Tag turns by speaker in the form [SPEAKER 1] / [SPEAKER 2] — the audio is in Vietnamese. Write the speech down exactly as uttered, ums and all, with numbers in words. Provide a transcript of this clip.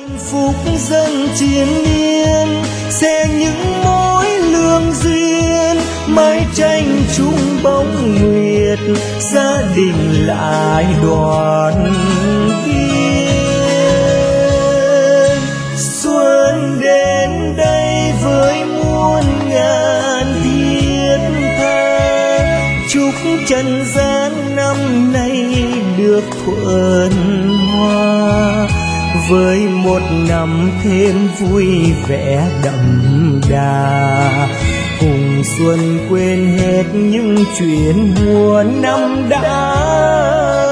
[SPEAKER 1] hạnh phúc dần triền miên sẽ những mối lương duyên mái tranh chung bóng nguyệt gia đình lại đoàn viên. Xuân đến đây với muôn ngàn thiết tha, chúc trần gian năm nay được thuận hoa, với một năm thêm vui vẻ đậm đà, cùng xuân quên hết những chuyện buồn năm đã